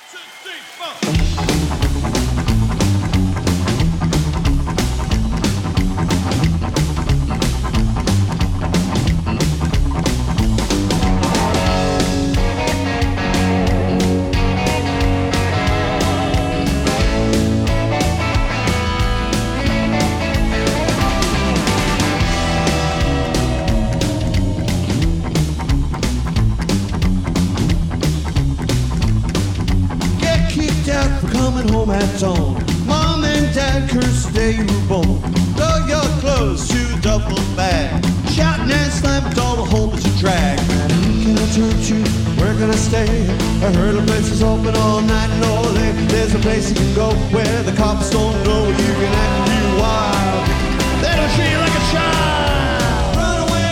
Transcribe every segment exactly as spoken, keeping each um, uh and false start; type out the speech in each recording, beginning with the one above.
Home at dawn. Mom and Dad curse the day you were born. Throw your clothes to a duffel bag. Shouting and slamming all the hole that you drag. Who can I turn to? Where can I stay? I heard the place is open all night and all day. There's a place you can go where the cops don't know you can act and be wild. They don't treat you like a child. Run away,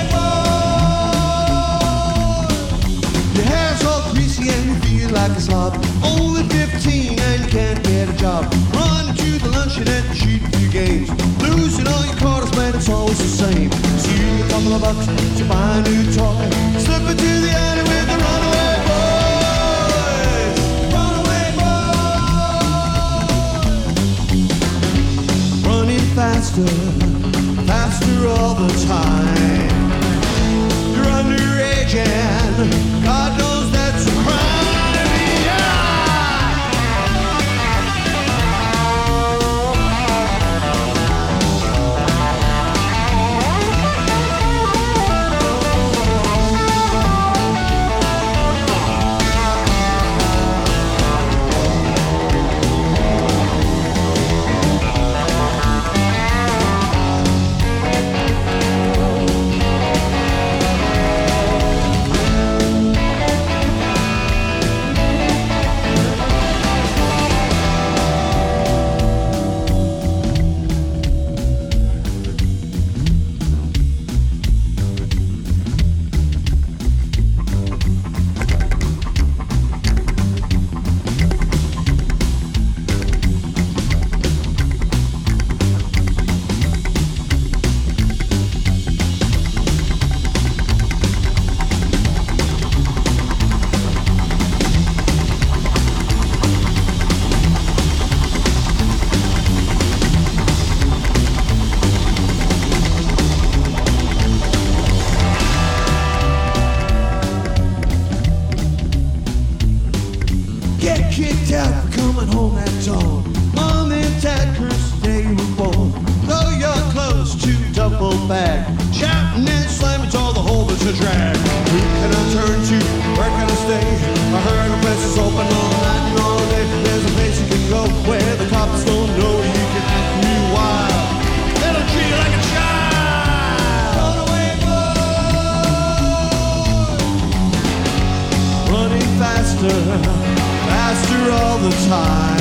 boy. Your hair's all greasy and you feel like a slob. Only fifteen and you can't get a job. Running to the luncheon and cheating for your games. Losing all your quarters, man, it's always the same. Stealing a couple of bucks to buy a new toy. Slip into the alley with the runaway boys. Runaway boys. Running faster, faster all the time. You're underage and God knows that's a crime. Kicked out for coming home at dawn. Mom and Dad curse the day you were born. Throw your clothes to a duffel bag. Shouting and slamming to all the hole that's a drag. Who can I turn to? Where can I stay? I heard the place is open all night and all day. There's a place you can go where the cops don't know you can act me wild. They don't treat you like a child. Run away, boy. Running faster, faster all the time.